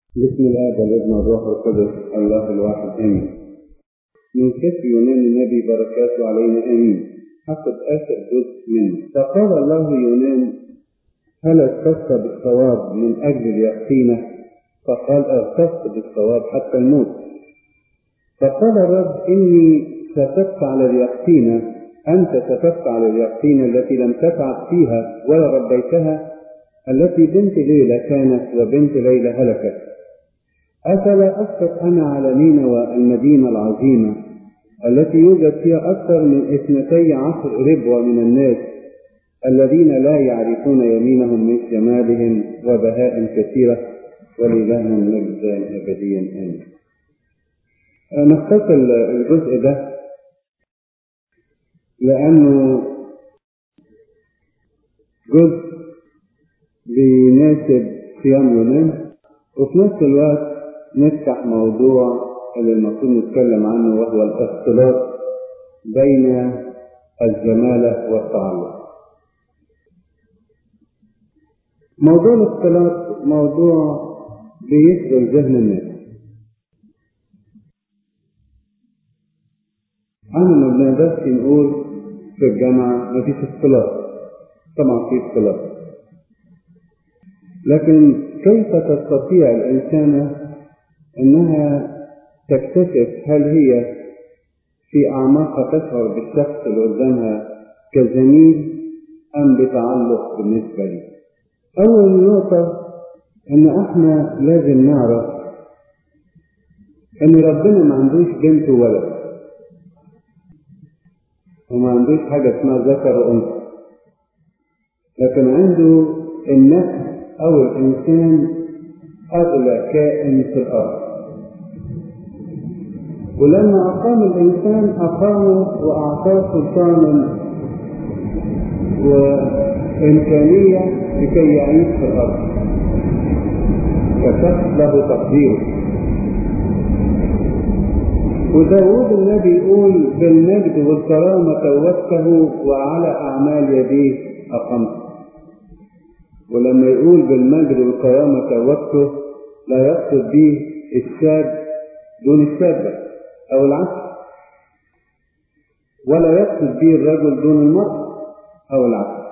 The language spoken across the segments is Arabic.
بسم الله والابن والروح القدس الله الواحد امين. من كتب يونان النبي بركاته علينا امين. حسب اخر جزء منه. فقال الله يونان: هل اختص بالصواب من اجل اليقين؟ فقال: اختص بالصواب حتى الموت. فقال الرب: اني ستبت على اليقين، انت ستبت على اليقين التي لم تتعب فيها ولا ربيتها، التي بنت ليلى كانت وبنت ليلى هلكت. أفلا أسقط أنا على نينوى المدينة العظيمة التي يوجد فيها أكثر من 12 ربوة من الناس الذين لا يعرفون يمينهم من شمالهم وبهاء كثيرة، ولإلهنا المجد أبديا آمين. نختصر الجزء ده لأنه جزء بيناسب صيام يونان، وفي نفس الوقت نفتح موضوع اللي المفروض نتكلم عنه، وهو الاختلاط بين الزمالة والتعلق. موضوع الاختلاط موضوع بيشغل ذهن الناس. أنا ما بنقدرش نقول في الجامعة مفيش اختلاط، طبعا في اختلاط، لكن كيف تستطيع الإنسانة أنها تكتشف هل هي في أعماقها تشعر بالشخص اللي قدامها كزميل أم بتعلق بالنسبة لي؟ أول نقطة أن احنا لازم نعرف أن ربنا ما عندوش بنت وولد، وما عندوش حاجة اسمها ذكر وأنثى، لكن عنده النفس أو الإنسان أغلى كائن في الأرض. ولما أقام الإنسان أقامه وأعطاه سلطانا وإمكانية لكي يعيش في الأرض كشخص له تقديره. وداود النبي يقول: بالمجد والكرامة توجته وعلى أعمال يديه أقمته. ولما يقول بالمجد والكرامة توجته لا يقصد به الشاب دون الشابة أو العكس، ولا يقصد به الرجل دون المرأة أو العكس.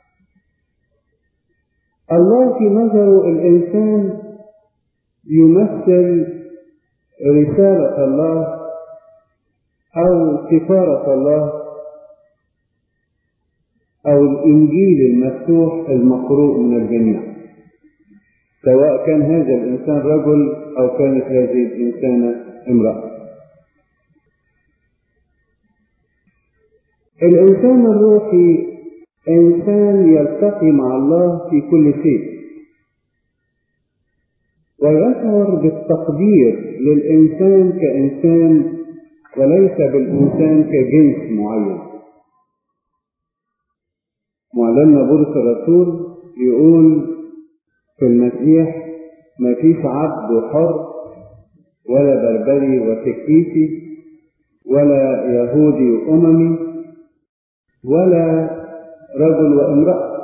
الله في نظره الإنسان يمثل رسالة الله أو سفارة الله أو الإنجيل المفتوح المقروء من الجميع، سواء كان هذا الإنسان رجل أو كانت هذه الإنسانة امرأة. الإنسان الروحي إنسان يلتقي مع الله في كل شيء، ويشعر بالتقدير للإنسان كإنسان وليس بالإنسان كجنس معين. معلمنا بولس الرسول يقول في المسيح: ما فيش عبد وحر ولا بربري وتكيسي ولا يهودي وأممي ولا رجل وامرأة.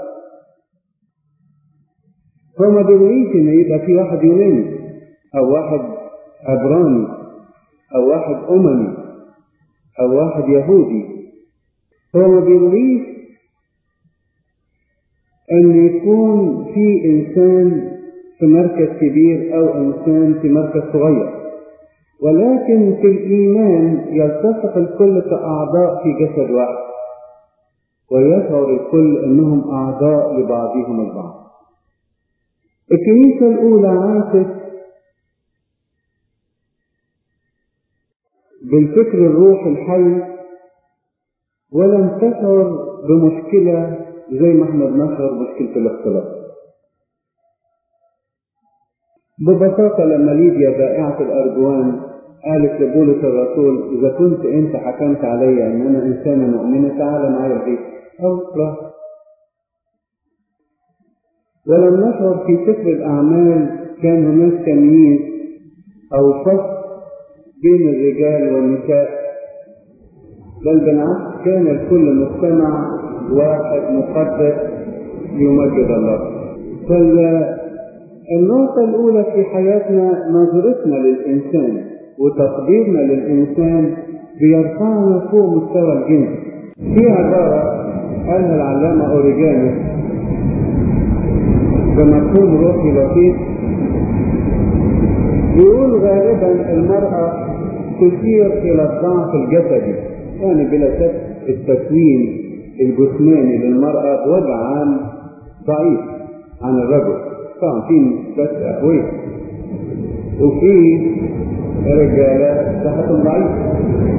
هو ما بيقوليش ان يبقى في واحد يوناني او واحد عبراني او واحد اممي او واحد يهودي. هو ما بيقوليش ان يكون في انسان في مركز كبير او انسان في مركز صغير، ولكن في الايمان يلتصق الكل كاعضاء في جسد واحد، ويشعر الكل انهم اعضاء لبعضهم البعض. الكنيسة الاولى عاشت بالفكر الروح الحي ولم تشعر بمشكلة زي ما احنا بنشعر بمشكلة الاختلاط. ببساطة لما ليديا بائعة الأرجوان قالت لبولس الرسول: إذا كنت أنت حكمت علي أن أنا إنسانة مؤمنة تعال معي البيت، أو راح. ولم نشعر في سفر الأعمال كان هناك تمييز أو فصل بين الرجال والنساء، بل بالعكس كان الكل مجتمع واحد مقدس يمجد الله. النقطة الأولى في حياتنا نظرتنا للإنسان وتقديرنا للإنسان بيرفعنا فوق مستوى الجنس. في عبارة قالها العلامة أوريجانوس بمفهوم روحي لطيف، بيقول غالبا المرأة تشير إلى الضعف الجسدي، يعني بلا شك التكوين الجسماني للمرأة بوضع عام ضعيف عن الرجل. طبعا في نسبات أقوياء وفي رجالة صحتهم ضعيفة،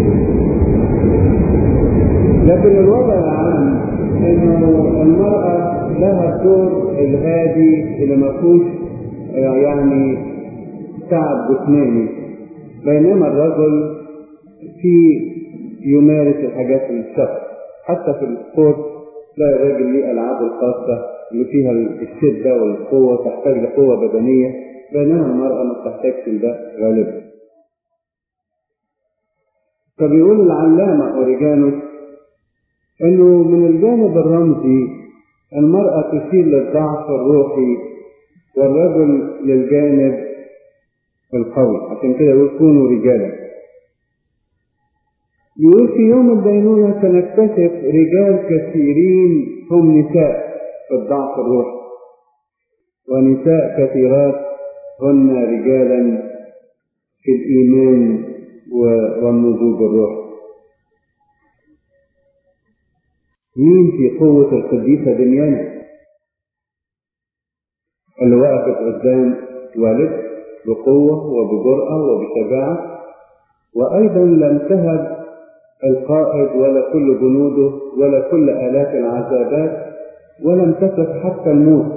لكن الوضع العام انه المرأة لها الدور الهادي اللي ما فيهوش يعني تعب جسماني، بينما الرجل في يمارس الحاجات الشخص. حتى في السبورت تلاقي الراجل ليه ألعابه الخاصة اللي فيها الشدة والقوة، تحتاج لقوة بدنية، بينما المرأة ما بتحتاجش لده غالبا. فبيقول العلامة أوريجانوس انه من الجانب الرمزي المرأة تشير للضعف الروحي والرجل للجانب القوي، عشان كده يقول كونوا رجالا. يقول في يوم الدينونة سنكتشف رجال كثيرين هم نساء في الضعف الروحي، ونساء كثيرات هن رجالا في الإيمان والنضوج الروحي. مين في قوة القديسة دميانة اللي وقفت قدام والد بقوة وبجرأة وبشجاعة، وأيضا لم تهب القائد ولا كل جنوده ولا كل آلاف العذابات، ولم تكف حتى الموت.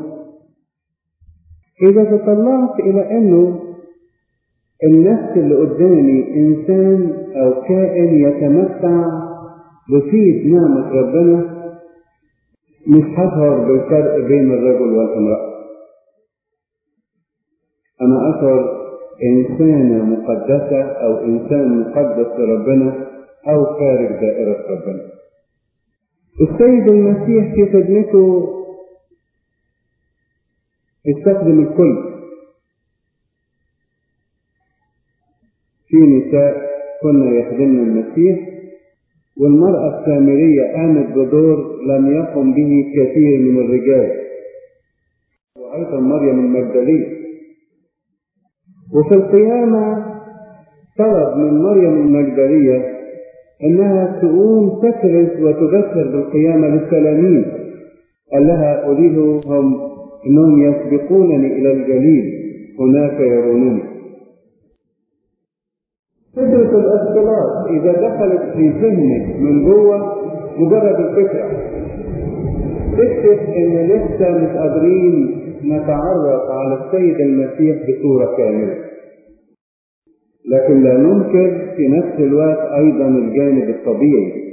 إذا تطلعت إلى أنه النفس اللي قدامي إنسان أو كائن يتمتع بفيض نعمة ربنا، مش هظهر بالفرق بين الرجل والامرأة. أنا أشعر إنسانة مقدسة أو إنسان مقدس لربنا أو خارج دائرة ربنا. السيد المسيح في خدمته استخدم الكل. في نساء كنا يخدمن المسيح، والمرأة السامرية قامت بدور لم يقم به كثير من الرجال، وأيضا مريم المجدلية. وفي القيامة طلب من مريم المجدلية أنها تقوم تكرز وتبشر بالقيامة للتلاميذ، قال لها قولي لهم أنهم يسبقونني إلى الجليل هناك يرونني. فكرة الاختلاط إذا دخلت في ذهنك من جوه مجرد الفكرة، تكتب إن لسه مش قادرين نتعرف على السيد المسيح بصورة كاملة، لكن لا ننكر في نفس الوقت أيضا الجانب الطبيعي.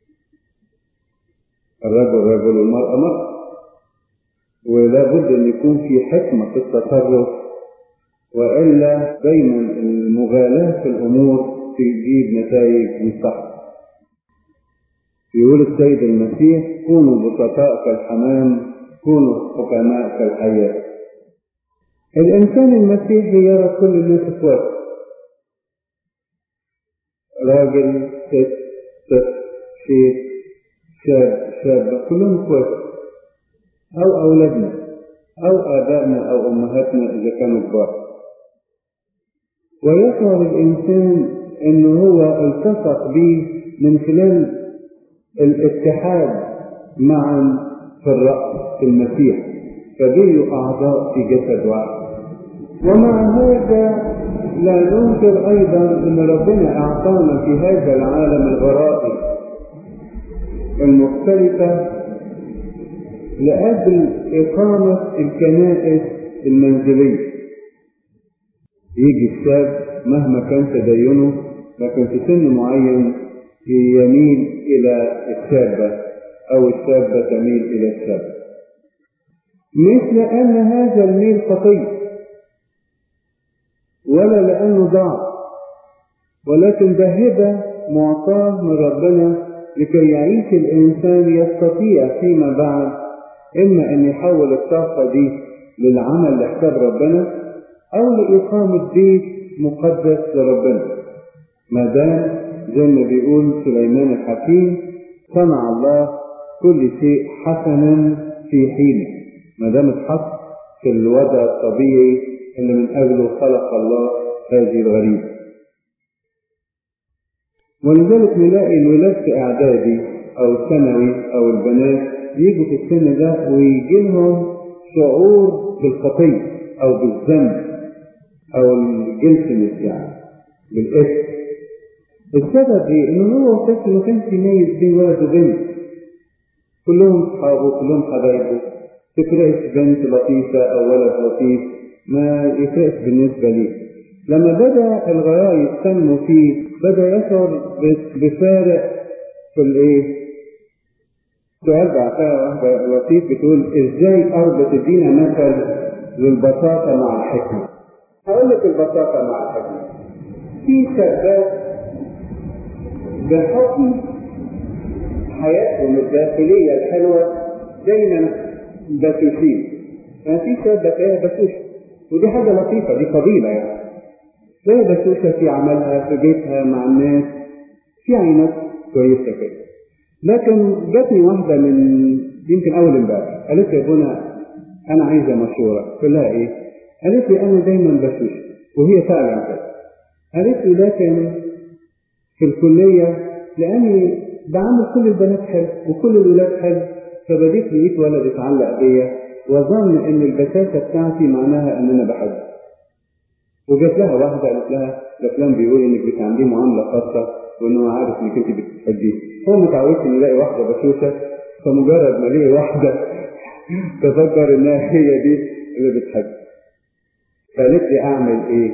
الرجل رجل والمرأة مرأة، ولا بد أن يكون في حكمة في التصرف، وإلا دايما المغالاة في الأمور تجيب نتائج مستحقة. يقول السيد المسيح كونوا بسطاء كالحمام، كونوا حكماء كالحياة. الإنسان المسيحي يرى كل الناس إخوات، راجل ست طفل شيخ شاب شابة، كلهم إخوات، أو أولادنا أو آبائنا أو أمهاتنا إذا كانوا كبار. ويشعر الإنسان أنه هو التصق به من خلال الاتحاد معا في الرأس في المسيح، فبقوا أعضاء في جسد واحد. ومع هذا لا ننكر أيضا أن ربنا أعطانا في هذا العالم الغرائب المختلفة لأجل إقامة الكنائس المنزلية. يجي الشاب مهما كان تدينه، لكن في سن معين يميل إلى الشابة أو الشابة تميل إلى الشاب، مش لأن هذا الميل خطيئ ولا لأنه ضعف، ولكن ده هبة معطاة من ربنا لكي يعيش الإنسان يستطيع فيما بعد إما أن يحول الطاقة دي للعمل لحساب ربنا أو لإقامة بيت مقدس لربنا. ما دام زي ما بيقول سليمان الحكيم صنع الله كل شيء حسنا في حينه، ما دام اتحط في الوضع الطبيعي اللي من أجله خلق الله هذه الغريزة. ولذلك نلاقي الولاد في إعدادي أو ثانوي أو البنات يجوا في السن ده ويجي لهم شعور بالخطية أو بالذنب أو الجنسنس يعني بالإثم. السبب إيه؟ إنه هو طفل ما كانش يميز بين ولد وبنت، كلهم أصحابه كلهم حبايبه، تفرقش بنت لطيفة أو ولد لطيف، ما يفرقش بالنسبة ليه. لما بدأ الغرائز تنمو فيه بدأ يشعر بفارق في الإيه؟ سؤال بعتها واحدة لطيف بتقول إزاي أربط الدين مثل للبساطة مع الحكمة؟ هقول لك البساطة مع الحكمة. في شباب بحكم حياتهم الداخلية الحلوة دايما بسوسين، يعني في شاب بتلاقيها بسوسة ودي حاجة لطيفة، دي فضيلة يعني، تلاقيها بسوسة في عملها في بيتها مع الناس، في عينات كويسة كده. لكن جاتني واحدة من يمكن أول امبارح قالت لي يا ابونا أنا عايزة مشورة. قلت لها إيه؟ قالت لي أنا دايما بسوسة، وهي فعلا كده. قالت لي لكن في الكلية لأني بعمل كل البنات حلو وكل الولاد حلو، فبديت لقيت ولد اتعلق بيا وظن ان البساسة بتاعتي معناها ان انا بحبه. وجات لها واحدة قالت لها ده فلان بيقول انك بتعمليه معاملة خاصة وانه عارف انك انت بتحبيه. هو متعودش ان يلاقي واحدة بسوسة، فمجرد ما لقي واحدة تفكر انها هي دي اللي بتحب. فقالت لي اعمل ايه؟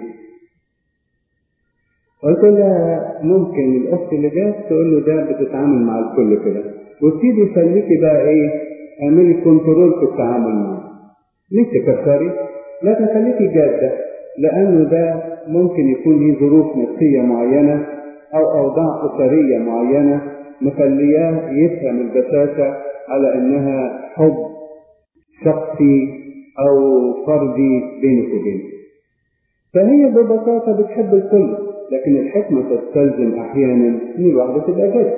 قلت لها ممكن الاخت اللي جات تقول له ده بتتعامل مع الكل كده، وتبتدي خليكي بقى ايه؟ اعملي كنترول في التعامل معه، مش تكسري لكن خليكي جاده، لانه ده ممكن يكون ليه ظروف نفسيه معينه او اوضاع اسريه معينه مخلياه يفهم البساسه على انها حب شخصي او فردي بينك وبينه. فهي ببساطه بتحب الكل، لكن الحكمة تستلزم أحيانا إن الواحدة تبقى جد.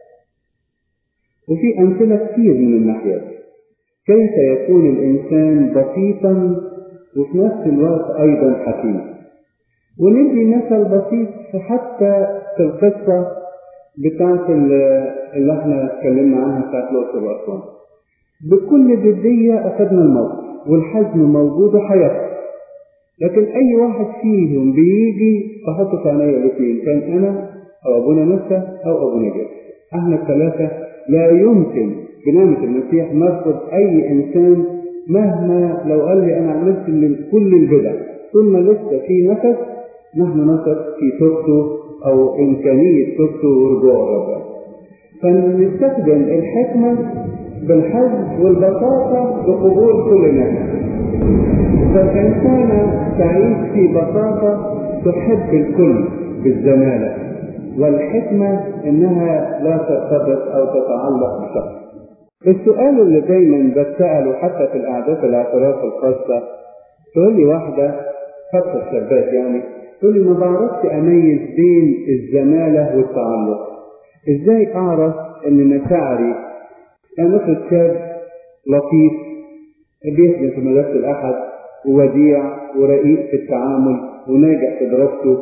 وفي أمثلة كتير من الناحية كيف يكون الإنسان بسيطا وفي نفس الوقت أيضا حكيما. وندي مثل بسيط حتى في القصة بتاعت اللي احنا اتكلمنا عنها بتاعت الأقصر وأسوان. بكل جدية أخذنا الموقف والحزم موجود وحياته، لكن أي واحد فيهم بيجي أحطه في عينيا الاثنين، كان أنا أو أبونا نفسه أو أبونا جد، احنا الثلاثة لا يمكن بنعمة المسيح نرفض أي إنسان مهما لو قال لي أنا عملت من كل البدع ثم لسه في نفس، نحن نثق في توبته أو إمكانية توبته ورجوع ربنا. فنستخدم الحكمة بالحزم والبساطة بقبول كل ناس. فالإنسانة تعيش في بساطة تحب الكل بالزمالة، والحكمة إنها لا ترتبط أو تتعلق بشخص. السؤال اللي دايما بتسأله حتى في الأعداد الاعتراف الخاصة، تقول لي واحدة خاصة الشابات يعني، تقول لي ما بعرفش أميز بين الزمالة والتعلق، إزاي أعرف إن مشاعري يعني مثل شاب لطيف بيخدم في مدرسة الأحد ووديع ورقيق في التعامل وناجح في دراسته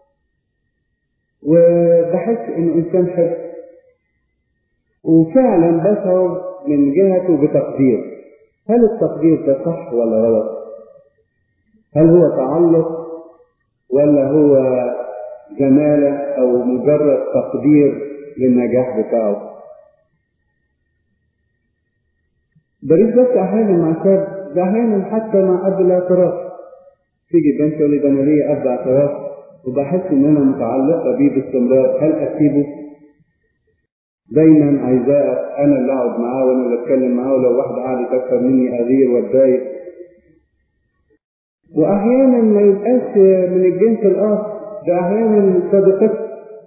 وبحس إنه إنسان حلو وفعلا بشعر من جهته بتقدير. هل التقدير ده صح ولا غلط؟ هل هو تعلق ولا هو جمالة أو مجرد تقدير للنجاح بتاعه؟ بريد بس أحيانا مع شاب، ده أحيانا حتى مع أب الاعتراف تيجي بنت تقول لي ده أنا ليا أب اعتراف وبحس إن أنا متعلقة بيه باستمرار، هل أسيبه؟ دايما عايزاه أنا اللي أقعد معاه وأنا اللي أتكلم معاه، ولو واحد قاعد يكتر مني أغير وأتضايق. وأحيانا ما يبقاش من الجنس الآخر، ده أحيانا صديقتي.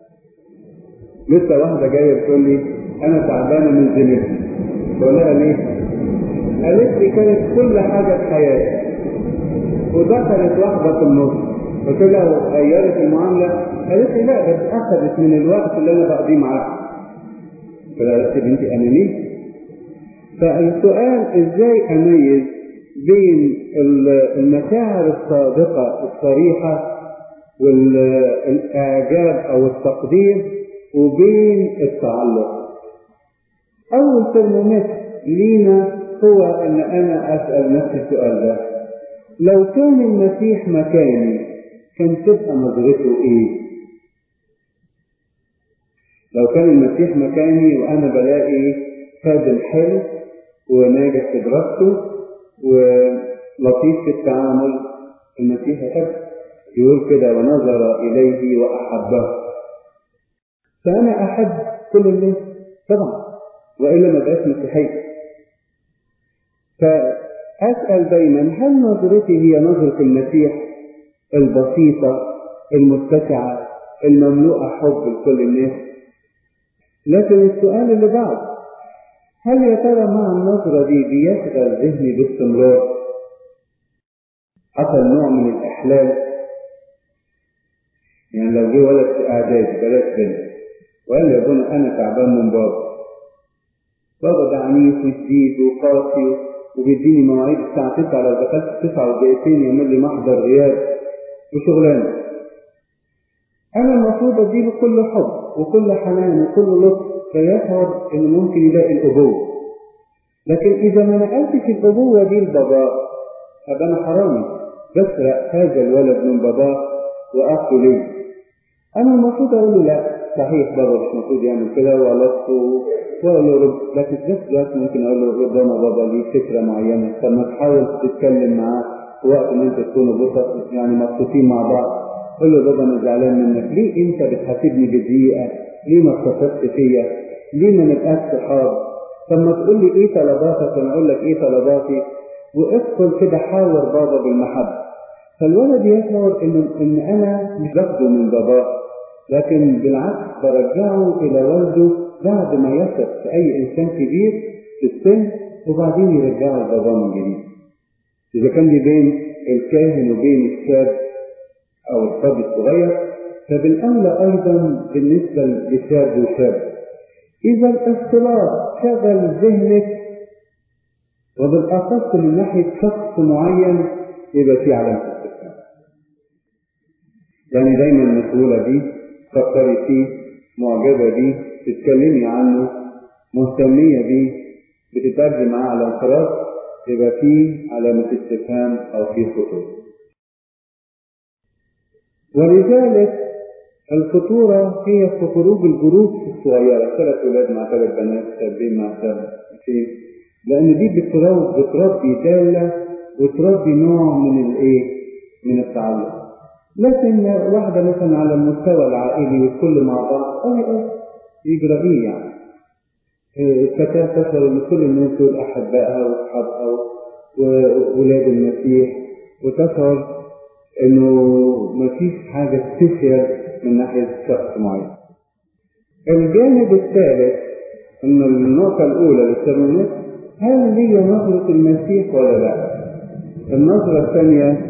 لسه واحدة جاية بتقول لي أنا تعبانة من زميلتي، بقول لها ليه؟ قالت لي كانت كل حاجة في حياتي ودخلت واحدة في النص، قلت لها غيرت المعاملة؟ قالت لي لا، بس أخذت من الوقت اللي أنا بقضيه معاها. فقالت لي بنتي أنانية. فالسؤال إزاي أميز بين المشاعر الصادقة الصريحة والإعجاب أو التقدير وبين التعلق؟ أول ترمومتر لينا هو أن أنا أسأل نفسي السؤال ده: لو كان المسيح مكاني كان تبقى نظرته إيه؟ لو كان المسيح مكاني وأنا بلاقي خادم حلو وناجح في دراسته ولطيف في التعامل، المسيح يحب، يقول كده: ونظر إليه وأحبه. فأنا أحب كل الناس طبعا، وإلا ما بقاش مسيحي. فأسأل دايما: هل نظرتي هي نظرة المسيح البسيطة المتسعة المملوءة حب لكل الناس؟ لكن السؤال اللي بعد: هل يا ترى مع النظرة دي بيشغل ذهني باستمرار؟ حصل نوع من الإحلال. يعني لو جه ولد في إعدادي بلاش بنت وقال لي: يا ابونا أنا تعبان من بابا ده عنيف وشديد وقاسي وبيديني مواعيد الساعة 9، لو دخلت 9 ودقيقتين يعمل لي محضر غياب وشغلانة. أنا المفروض أديله كل حب وكل حنان وكل لطف فيشعر إنه ممكن يلاقي الأبوة. لكن إذا ما نقلتش الأبوة دي لباباه أبقى أنا حرامي بسرق هذا الولد من باباه وأخذه ليه. أنا المفروض أقول له: لا صحيح بابا مش المفروض يعمل كده وألطفه وأقول له لكن في نفس الوقت ممكن أقول له: ربما بابا ليه فكرة معينة، طب ما تحاول تتكلم معاه في وقت إن أنت تكونوا بسط يعني مبسوطين مع بعض. قول له: بابا أنا زعلان منك، ليه أنت بتحاسبني بالدقيقة؟ ليه ما اتصلتش فيا؟ ليه ما نبقاش صحاب؟ طب ما تقول لي إيه طلباتك وأنا أقول لك إيه طلباتي، وادخل كده حاور بابا بالمحبة. فالولد يشعر إن أنا مش باخده من باباه، لكن بالعكس برجعه إلى والده بعد ما يثق في أي إنسان كبير في السن، وبعدين يرجعه لباباه من جديد. إذا كان دي بين الكاهن وبين الشاب أو الصبي الصغير، فبالأولى أيضا بالنسبة للشاب وشاب. إذا الاختلاط شغل ذهنك وبالأخص من ناحية شخص معين يبقى في علامة استفهام. يعني دايما مسؤولة بيه، تفكري فيه، معجبة بيه، تتكلمي عنه، مهتمية بيه، بتترجم معاه على انفراد، يبقى فيه علامة استفهام أو فيه خطورة. ولذلك الخطورة هي في خروج الجروب الصغيرة، 3 أولاد مع 3 بنات، شابين مع شابين، لأن دي بتربي دالة وتربي نوع من التعلق. لكن واحدة مثلا على المستوى العائلي والكل مع بعض يجرى إيه يعني؟ الفتاة تشعر إن كل الناس دول أحبائها وأصحابها وولاد المسيح، وتشعر إنه مفيش حاجة سبيشال من ناحية شخص معين. الجانب الثالث إن النقطة الأولى للترمومتر: هل لي نظرة المسيح ولا لا؟ النظرة الثانية: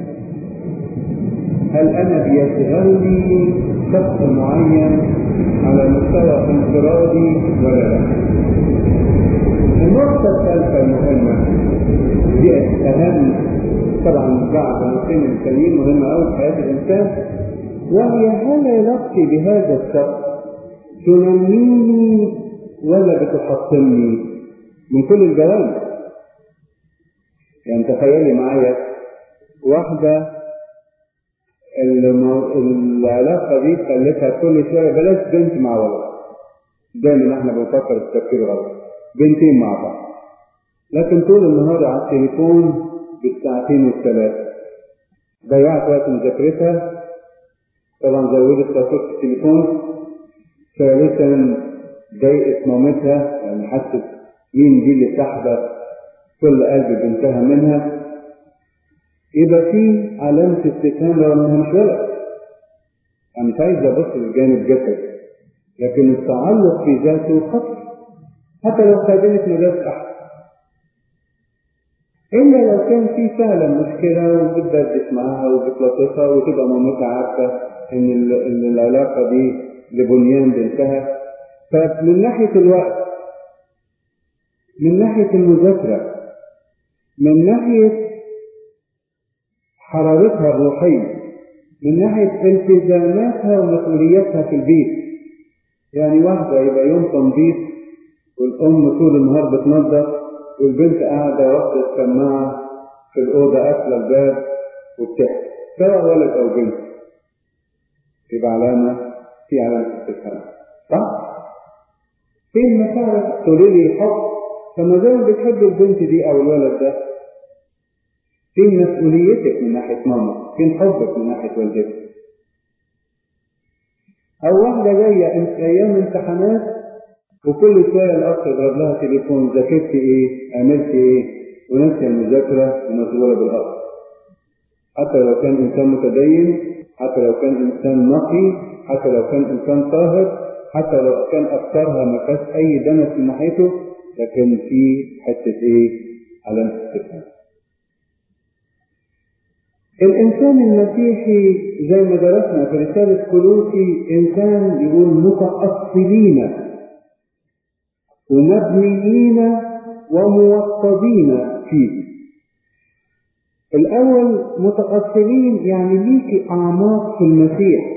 هل أنا بيشغلني شخص معين على مستوى انفرادي ولا لا؟ النقطة الثالثة المهمة دي أهم طبعا بعد النقطتين التانيين مهمة أوي في حياة الإنسان، وهي: هل علاقتي بهذا الشخص تنميني ولا بتحطمني من كل الجوانب؟ يعني تخيلي معايا واحدة العلاقة دي خلتها كل شوية بلاش بنت مع ولد، دايما احنا بنفكر في تفكير غلط، بنتين مع بعض، لكن طول النهار على التليفون بالساعتين وال3، ضيعت وقت مذاكرتها، طبعا زودت فاتورة التليفون، ثالثا ضايقت مامتها يعني حست مين دي اللي سحبت كل قلب بنتها منها. يبقى في علامة استفهام رغم انها مش ولد. انا مش عايز ابص للجانب جسد، لكن التعلق في ذاته خطر حتى لو خادمة مدرسة احسن. إلا لو كان في فعلا مشكلة وبتدردش معاها وبتلطفها وتبقى مامتها عارفة إن العلاقة دي لبنيان بنتها. فمن ناحية الوقت، من ناحية المذاكرة، من ناحية حرارتها الروحية، من ناحية التزاماتها ومسؤولياتها في البيت. يعني واحدة يبقى يوم تنظيف والأم طول النهار بتنظف والبنت قاعدة واخدة السماعة في الأوضة قافلة الباب وبتحكي، سواء ولد أو بنت، يبقى في علامة استفهام. صح؟ فين مشاعرك؟ تقولي لي حب، فما زال بتحب البنت دي أو الولد ده. فين مسؤوليتك من ناحية ماما؟ فين حبك من ناحية والدتك؟ أو واحدة جاية أيام امتحانات وكل شوية الأخ يضرب لها تليفون، ذاكرت إيه؟ عملت إيه؟ وناسية المذاكرة ومشغولة بالأرض. حتى لو كان إنسان متدين، حتى لو كان إنسان نقي، حتى لو كان إنسان طاهر، حتى لو كان أفكارها ما فيهاش أي دنس من ناحيته، لكن في حتة إيه؟ علامة استفهام. الإنسان المسيحي زي ما درسنا في رسالة كولوسي إنسان يقول متأصلين ومبنيين وموطدين فيه. الأول متأصلين يعني ليك أعماق في المسيح،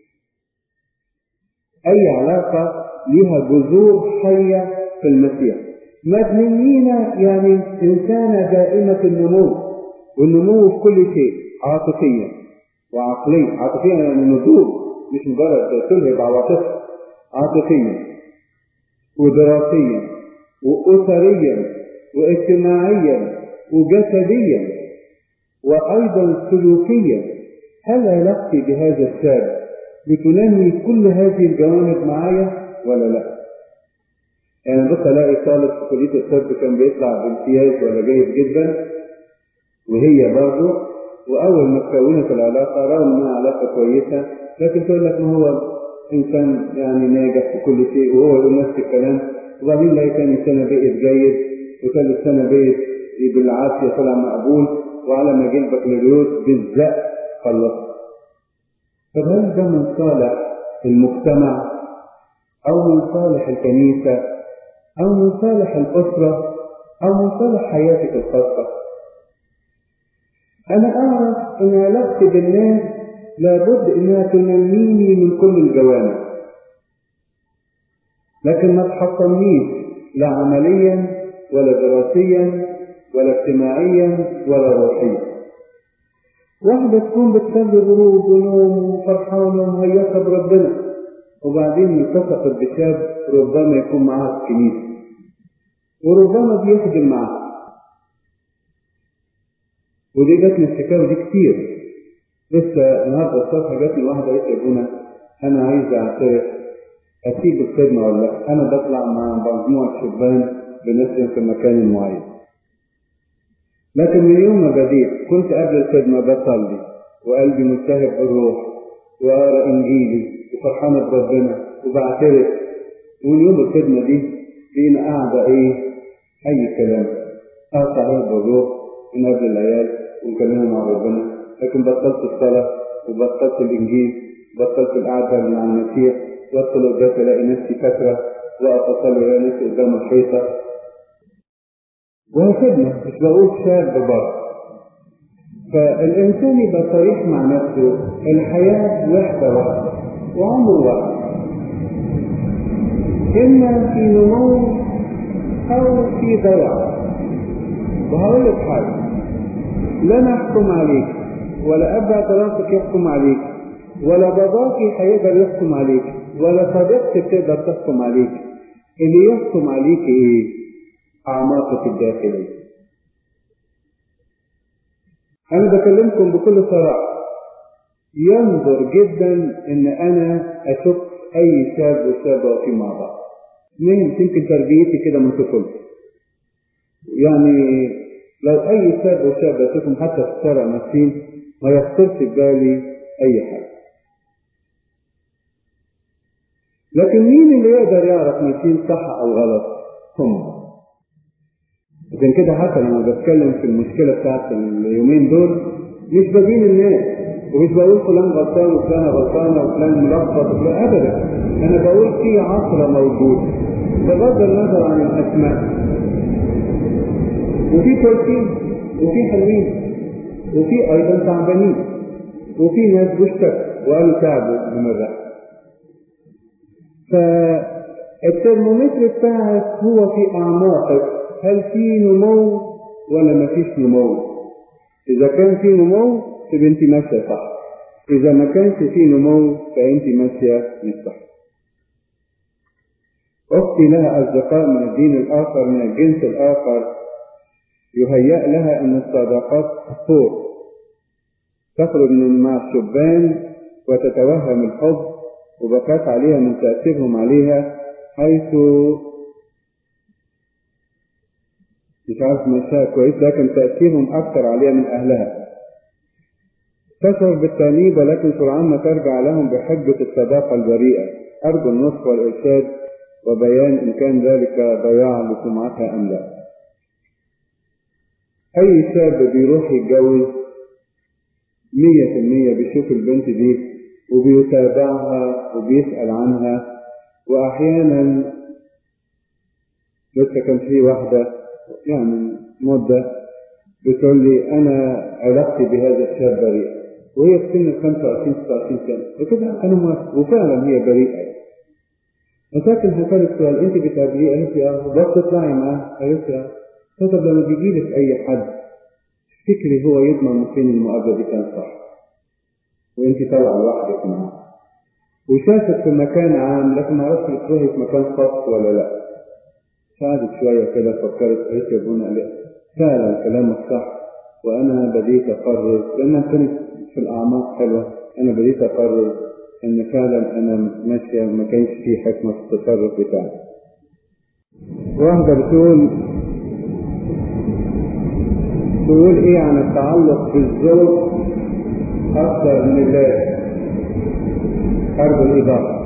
أي علاقة لها جذور حية في المسيح. مبنيين يعني إنسانة دائمة النمو، والنمو في كل شيء، عاطفيا وعقليا. عاطفيا يعني نضوج، مش مجرد تلهب عواطفها، عاطفيا ودراسيا وأسريا واجتماعيا وجسديا وأيضا سلوكيا. هل علاقتي بهذا الشاب بتنمي كل هذه الجوانب معايا ولا لا؟ يعني بص الاقي طالب في كلية الطب كان بيطلع بامتياز ولا جيد جدا، وهي برضه، واول ما تكونت العلاقه رغم انها علاقه كويسه لكن تقول لك ما هو انسان يعني ناجح في كل شيء، وهو يقول نفس الكلام، وبعدين لاقي ثاني سنه بقيت جيد، وثالث سنه بقيت بالعافيه طلع مقبول، وعلى ما جه البكالوريوس بالزق خلص. طب هل ده من صالح المجتمع او من صالح الكنيسه او من صالح الاسره او من صالح حياتك الخاصه؟ أنا أعرف أن علاقتي بالناس لابد أنها تنميني من كل الجوانب، لكن ما تحطمنيش لا عمليا ولا دراسيا ولا اجتماعيا ولا روحيا. واحدة تكون بتصلي غروب ونوم وفرحانة ومهيئة بربنا، وبعدين التصقت بشاب ربما يكون معاها في الكنيسة وربما بيخدم معاها. ودي جاتني الحكايه دي كتير. لسه النهارده الصبح جاتني واحده قالت لي ابونا انا عايز اعترف، اسيب الخدمه ولا لا؟ انا بطلع مع مجموعه شبان بنخدم في مكان معين، لكن من يوم ما بديت كنت قبل الخدمه بصلي وقلبي ملتهب بالروح واقرا انجيلي وفرحانه بربنا وبعترف، ومن يوم الخدمه دي بقينا قاعده اي كلام، اقطع بالروح من قبل العيال ونكلمهم مع ربنا، لكن بطلت الصلاة وبطلت الإنجيل وبطلت القعدة مع المسيح، وادخل قدام الاقي نفسي فترة واقف اصلي الاقي نفسي قدام الحيطة. وهي خدمة، مش بقول شاب برضه. فالإنسان يبقى صريح مع نفسه، الحياة وحدة واحدة وعمر واحد، إما في نمو أو في ضياع. وهقول لك حاجة، لا نحكم عليك ولا أب اعترافك يحكم عليك ولا باباك هيقدر يحكم عليك ولا صديقتك تقدر تحكم عليك. اللي يحكم عليك أعماقك الداخلية. أنا بكلمكم بكل صراحة، ينظر جدا إن أنا أشوف أي شاب وشابة واقفين مع بعض. يمكن تربيتي كده من طفولتي، يعني لو أي شاب وشابة أشوفهم حتى في الشارع ماشيين ما يخطرش في بالي أي حاجة. لكن مين اللي يقدر يعرف ماشيين صح أو غلط؟ هم. عشان كده حتى لما بتكلم في المشكلة بتاعت اليومين دول مش بدين الناس ومش بقول فلان غلطان وفلان غلطانة وفلان ملخبط وفلان أبدا. أنا بقول في عصر موجود بغض النظر عن الأسماء، وفي كويسين وفي حلوين وفي أيضا تعبانين وفي ناس بيشتكوا وقالوا تعبوا من الرحلة. فالترمومتر بتاعك هو في أعماقك، هل في نمو ولا ما فيش نمو؟ إذا كان في نمو تبقى أنت ماشية صح، إذا ما كانش في نمو فأنت ماشية مش صح. أختي لها أصدقاء من الدين الآخر من الجنس الآخر يهيأ لها أن الصداقات صور تخرج مع الشبان وتتوهم الحب، وبخاف عليها من تأثيرهم عليها، حيث مش عارف مشاها كويس لكن تأثيرهم أكثر عليها من أهلها. تشعر بالتأنيب ولكن سرعان ما ترجع لهم بحجة الصداقة البريئة. أرجو النصح والإرشاد وبيان إن كان ذلك ضياع لسمعتها أم لا. أي شاب بيروح يتجوز 100% بيشوف البنت دي وبيتابعها وبيسأل عنها، وأحيانا لسه كان في واحدة يعني مدة بتقول لي أنا علاقتي بهذا الشاب بريئة وهي في سن 25-26 سنة وكده أنا موافق، وفعلا هي بريئة. لكن هسألك سؤال، أنت بتقابليه؟ قالت لي بس تطلعي معاه؟ قالت لي طب لما بيجي لك أي حد تفتكري هو يضمن من فين المقابلة دي كان صح وأنت طالعة لوحدك معاه وشافت في مكان عام لكن ما عرفتش تروحي في مكان خاص ولا لا؟ قعدت شوية كده فكرت، قالت يا ابونا لا فعلا كلامك صح، وأنا بديت أقرر لأنها كانت في الأعماق حلوة، أنا بديت أقرر إن فعلا أنا ماشية ما كانش فيه حكمة في التصرف بتاعي. واحدة بتقول إيه عن التعلق بالزوج أكثر من الله؟ أرجو الإضافة.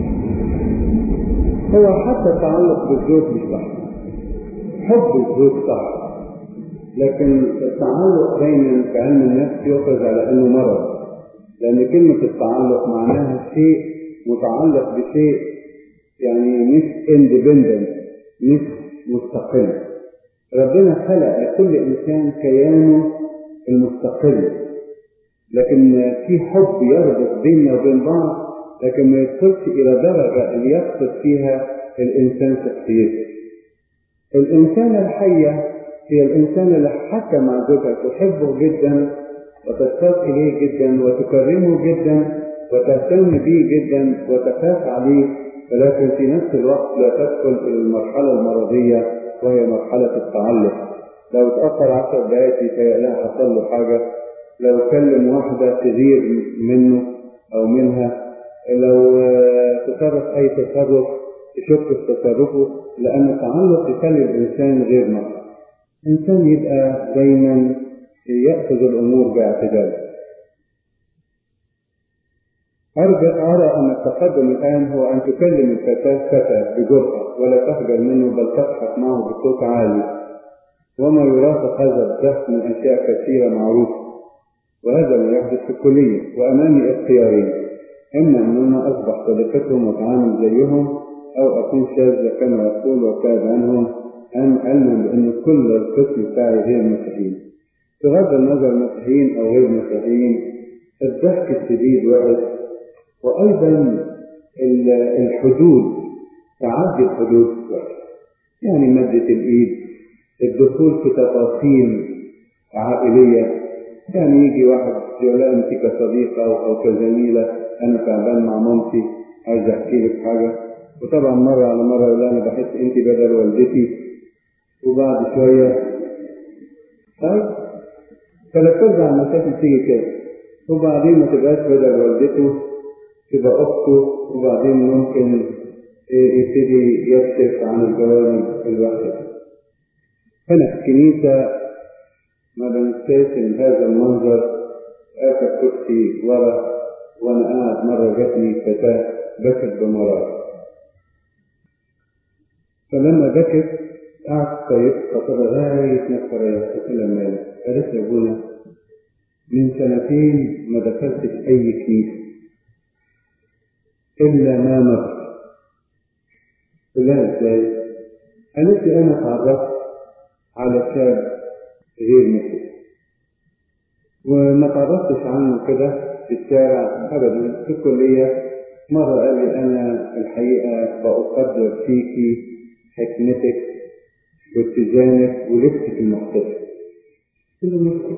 هو حتى التعلق بالزوج مش صح، حب الزوج صح، لكن التعلق دايما في علم النفس يؤخذ على انه مرض، لان كلمة التعلق معناها شيء متعلق بشيء يعني مش اندبندنت، مش مستقل. ربنا خلق لكل انسان كيانه المستقل، لكن في حب يربط بيننا وبين بعض، لكن ما يدخلش الى درجة اللي يفقد فيها الانسان شخصيته. الانسان الحية هي الإنسان اللي حتى مع زوجها تحبه جدا وتشتاق إليه جدا وتكرمه جدا وتهتم به جدا وتخاف عليه، ولكن في نفس الوقت لا تدخل إلى المرحلة المرضية وهي مرحلة التعلق. لو تأخر 10 دقائق يتهيأ لها حصل له حاجة، لو كلم واحدة تغير منه أو منها، لو تصرف أي تصرف تشك في تصرفه، لأن التعلق يخلي الإنسان غير مرضي. إنسان يبقى دايما يأخذ الأمور باعتدال. أرى أن التقدم الآن هو أن تكلم الفتاة بجرأة ولا تخجل منه، بل تضحك معه بصوت عالي، وما يرافق هذا الضحك من أشياء كثيرة معروفة، وهذا ما يحدث في الكلية. وأمامي اختيارين، إما أن أنا أصبح صديقتهم وأتعامل زيهم، أو أكون شاذة كما يقول وأبتعد عنهم، علما بأن كل القسم بتاعي غير مسيحيين. بغض النظر مسيحيين أو غير مسيحيين، الضحك الشديد وحش، وأيضا الحدود، تعدي الحدود وحش، يعني مادة الإيد، الدخول في تفاصيل عائلية، يعني يجي واحد يقول لها أنت كصديقة أو كزميلة أنا تعبان مع مامتي عايز أحكي لك حاجة، وطبعا مرة على مرة يقول لها أنا بحس أنت بدل والدتي، وبعد شوية طيب فلا ترجع المشاكل تيجي كده، وبعدين ما تبقاش بدل والدته تبقى أخته، وبعدين ممكن يبتدي يكشف عن الجوانب الوحشة. هنا في الكنيسة ما بنساش إن هذا المنظر، آخر كرسي ورا وأنا قاعد مرة جاتني فتاة بكت بمرار، فلما بكت قعدت طيبت كده لغاية ما اتفرجت. قلت له مالك؟ قالت لي يا ابونا من سنتين ما دخلتش أي كنيسة إلا ما نظر. قلت لها ازاي؟ قالت لي أنا اتعرفت على شاب غير مسلم وما تعرفتش عنه كده في الشارع أبدا، في الكلية. مرة قال لي أنا الحقيقة بقدر فيكي حكمتك واتزانك ولبسك المحتفل. قلت له مشكلة.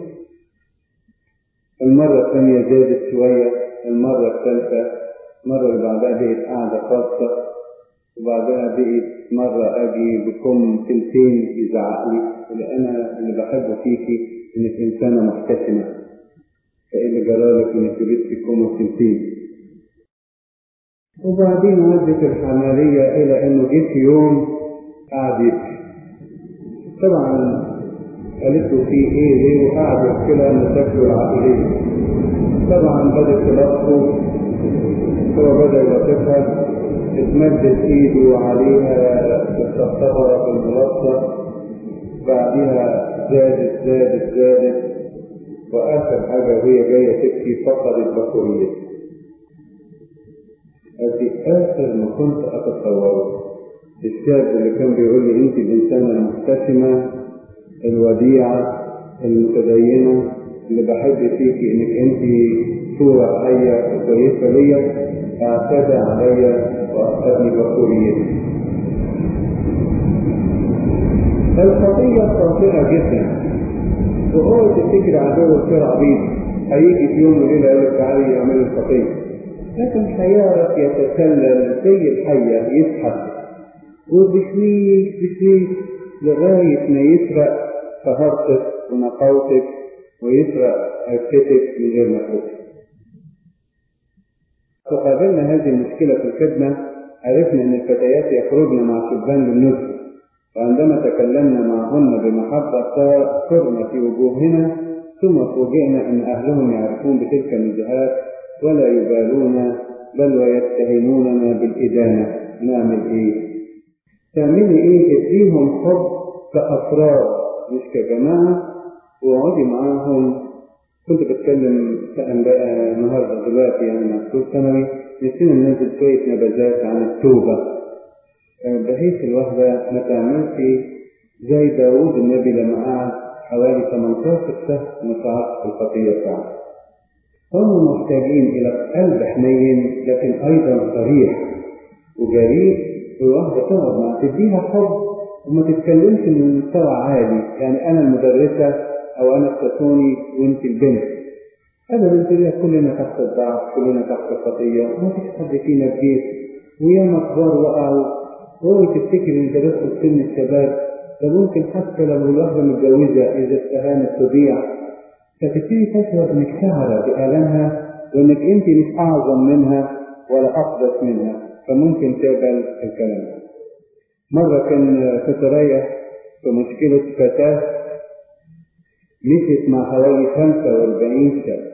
المرة الثانية زادت شوية، المرة الثالثة، المرة اللي بعدها بقت قاعدة خاصة، وبعدها بقت مرة أجي بكم كلمتين يزعق لي. أنا اللي بحبه فيكي إنك إنسانة محتشمة، فإيه اللي جرالك إنك لبستي كم كلمتين؟ وبعدين عدت الحمالية إلى إنه جه في يوم قعد يبكي. طبعا قالت له في إيه ليه؟ وقعد يحكي لها مشاكله العائلية. طبعا بدأت تلطفه، هو بدأ يلطفها، اتمدت ايده عليها بالطبطبة بالملطة، بعدها زادت واخر حاجة وهي جاية تبكي فقدت بصرية. ادي اخر ما كنت اتصوره. الشاب اللي كان بيقول لي انت الانسانة المحتشمة الوديعة المتدينة اللي بحب فيكي انك انت صورة حية وكويسة ليا، اعتدى عليا وأخذني بصوريتي. الخطية خاطئة جدا، وهو تفتكر عدو الشرع عبيد هيجي في يوم وليلة يقول لك تعالي يعمل الخطية، لكن هيعرف يتسلل زي الحية يسحب وبشويش لغاية ما يسرق طهارتك ونقاوتك ويسرق عفتك من غير ما تفكر. فقابلنا هذه المشكلة في الخدمة، عرفنا أن الفتيات يخرجن مع شبان للنزهة، وعندما تكلمنا معهن بمحبة صرنا في وجوهنا، ثم فوجئنا أن أهلهم يعرفون بتلك النزهات ولا يبالون بل ويتهموننا بالإدانة. نعمل إيه؟ تعملي إيه؟ اديهم حب كأفراد مش كجماعة، وقعدي معاهم. كنت بتكلم النهارده دلوقتي يعني مع دكتور ثانوي، نسينا ننزل شوية نبذات عن التوبة بحيث الواحدة ما تعملش زي داوود النبي لما قعد حوالي 18 شهر متعاطف في الخطية بتاعته. هم محتاجين إلى قلب حنين لكن أيضا صريح وجريء، والواحدة تقعد معها تديها حب وما تتكلمش من مستوى عالي، يعني أنا المدرسة أو أنا التسوني وأنت البنت. هذا بالنسبة كلنا تحت الضعف، كلنا تحت الخطية، ما فيش حد فينا بجيش، وياما كبار وقعوا. هو تفتكر إن درست في سن الشباب ده ممكن حتى لو الواحدة متجوزة إذا استهانت تضيع، فتبتدي تشعر إنك شعرة بآلامها وإنك أنت مش أعظم منها ولا أقدس منها، فممكن تقبل الكلام. مرة كان فترية في مشكلة فتاة مشيت مع حوالي 45 شاب،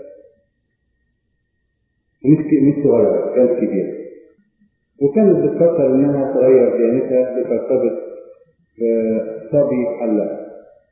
مش صغيرة، كانت كبيرة، وكانت بتفكر انها تغير ديانتها لترتبط بصبي حلاق.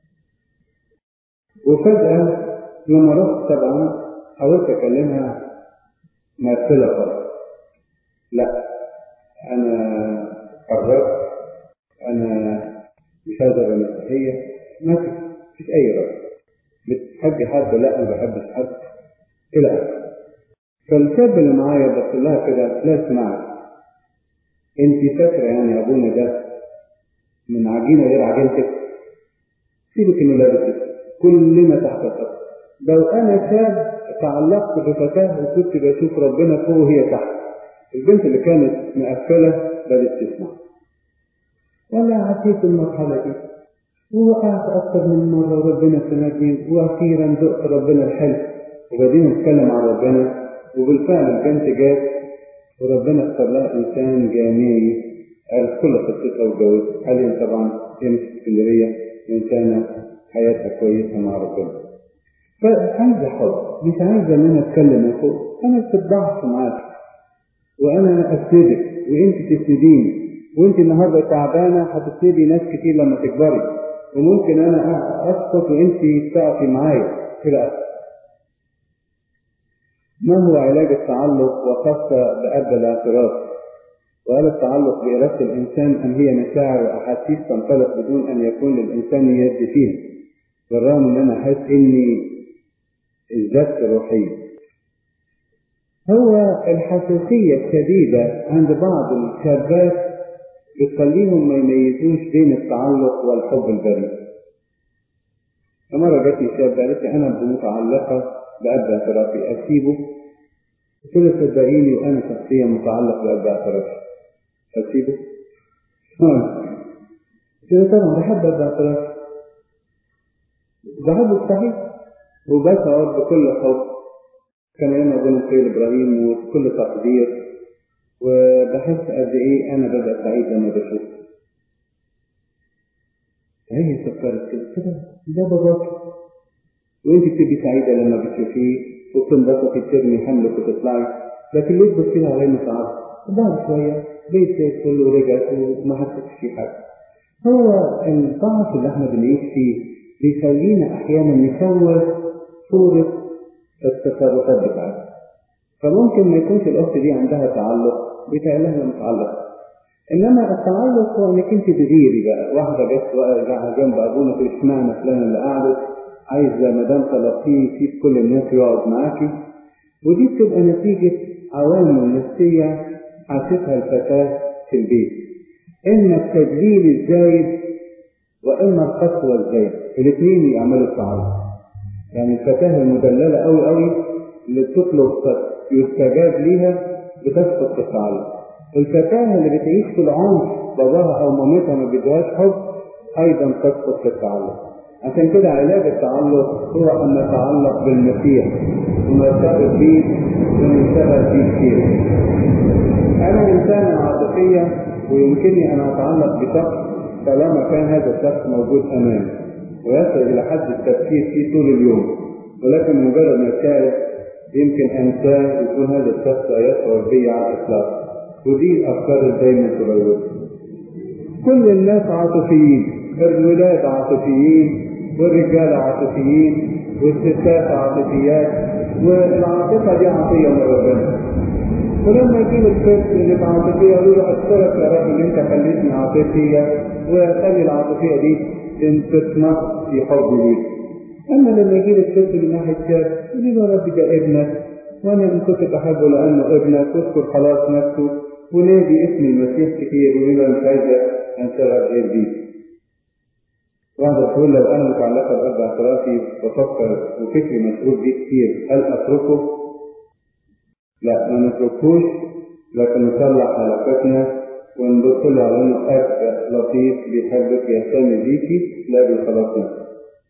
وفجأة لما رحت طبعا حاولت اكلمها مرسلة خالص، لا انا قررت، انا مش هقدر المسيحية، ما فيش اي رأي. بتحبي حد؟ لا ما بحبش حد الى اخره. فالشاب اللي معايا بص لها كده، لا اسمعي، انت فاكره يعني ابونا ده من عجينه غير عجينتك؟ سيبك انه لابس، كلنا تحت الخط. لو انا شاب تعلقت بفتاه وكنت بشوف ربنا فوق وهي تحت. البنت اللي كانت مقفله بدات تسمع، ولا عديت المرحله دي ووقعت اكثر من مره وربنا سندني، واخيرا ذقت ربنا الحلو وبدينا نتكلم عن ربنا. وبالفعل البنت جات وربنا اختار لها انسان جامعي، عرف كل قصتها وجوزها. حاليا طبعا هي مش في اسكندريه، انسانه حياتها كويسه مع ربنا. فعايزه حب، مش عايزه ان انا اتكلم من فوق، انا في الضعف معاك وانا اسندك وانت تسنديني، وانت النهارده تعبانه هتسندي ناس كتير لما تكبري، وممكن انا اسقط وانت تقفي معايا كده. ما هو علاج التعلق وخاصه بأب الاعتراف؟ وهل التعلق بإرادة الإنسان أم هي مشاعر وأحاسيس تنطلق بدون أن يكون للإنسان يد فيها، بالرغم أن أنا أحس إني ازددت روحيا؟ هو الحساسية الشديدة عند بعض الشابات بتخليهم ما يميزوش بين التعلق والحب البريء. مرة جاتني شابة قالت لي أنا متعلقة بأب اعترافي، أسيبه؟ قلت لها صدقيني وأنا شخصيا متعلق بأب اعترافي، أسيبه؟ قلت لها طبعا بحب أب اعترافي، بحبه صحيح، وبشعر بكل حب كان لنا أبونا السيد إبراهيم وكل تقدير، وبحس قد إيه أنا ببقى سعيد لما بشوفه. هي فكرت كده ده باباك، وأنت بتبقي سعيدة لما بتشوفيه وبتنبسطي ترمي حملك وتطلعي، لكن ليه تبصي عليه متعب؟ وبعد شوية بيت كله ورجعت وما حسيتش فيه حاجة. هو الضعف اللي احنا بنعيش فيه بيخلينا أحيانا نصور صورة التصرفات بتاعتها. فممكن ما يكونش الأخت دي عندها تعلق، بيتهيأ لها متعلقة، إنما التعلق هو إنك أنت تغيري بقى. واحدة جت وقعت جنب أبونا تقول اشمعنى فلانة اللي قعدت، عايزة ما دام طلبتيه يسيب كل الناس يقعد معاكي. ودي بتبقى نتيجة عوامل نفسية حاستها الفتاة في البيت، إما التدليل الزايد وإما القسوة الزايد، الاثنين يعملوا التعلق. يعني الفتاة المدللة أوي أوي اللي بتطلب يستجاب ليها بتسقط في التعلق. الفتاة اللي بتعيش في العنف باباها أو مامتها ما بيدوهاش حب أيضا تسقط في التعلق. عشان كده علاج التعلق هو أن نتعلق بالمسيح ونرتبط بيه ونشتغل فيه كتير. أنا إنسانة عاطفية ويمكنني أن أتعلق بشخص طالما كان هذا الشخص موجود أمامي ويصل إلى حد التفكير فيه طول اليوم، ولكن مجرد ما كان يمكن أنساه يكون هذا الشخص لا يشعر بي على الإطلاق. ودي الأفكار اللي دايما تراودني. كل الناس عاطفيين، الولاد عاطفيين والرجال عاطفيين والستات عاطفيات، والعاطفة دي عطية من ربنا. ولما يجيب الست اللي بعاطفية يقول له أشكرك يا رب إن أنت خليتني عاطفية، وخلي العاطفية دي تنتصنع في حب ليك. أما لما يجيب الست اللي ناحية شاب يقول له يا رب ده ابنك وأنا إن كنت بحبه لأنه ابنك، واذكر خلاص نفسه ونادي اسم المسيح كتير ويقول له مش عايزة أنشغل غير بيه. واحدة تقول لو أنا متعلقة بأب اعترافي بفكر وفكري مشغول بيه كتير، هل أتركه؟ لا، ما نتركوش، لكن نصلح علاقتنا ونبص له على إنه أب لطيف بيحبك يهتم بيكي لا بالخلاص نفسه.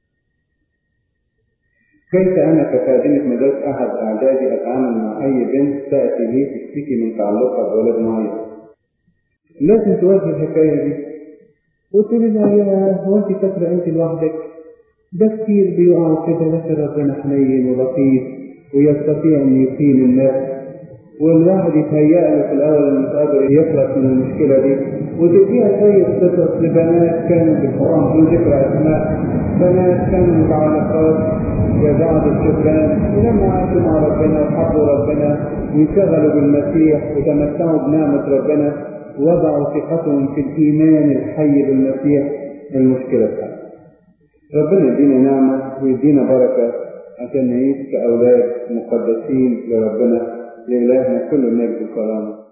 كيف أنا كخادمة مدرسة أحد أعدادي أتعامل مع أي بنت تأتي لي تشتكي من تعلقها بولد معين؟ لازم تواجه الحكاية دي وتقول لها يا هو أنت فاكرة أنت لوحدك؟ ده كتير بيقعوا كده، لكن ربنا حنين ولطيف ويستطيع أن يقيم الناس، والواحد يتهيأ له في الأول إنه قادر يخلص من المشكلة دي، وتديها شوية قصص لبنات كانوا بالقرآن بدون ذكر أسماء، بنات كانوا متعلقات ببعض الشبان ولما عاشوا مع ربنا وحبوا ربنا وانشغلوا بالمسيح وتمتعوا بنعمة ربنا ووضعوا ثقتهم في الإيمان الحي بالمسيح، المشكلة بتاعتهم. ربنا يدينا نعمة ويدينا بركة عشان نعيش كأولاد مقدسين لربنا. لإلهنا كل المجد والكرامة.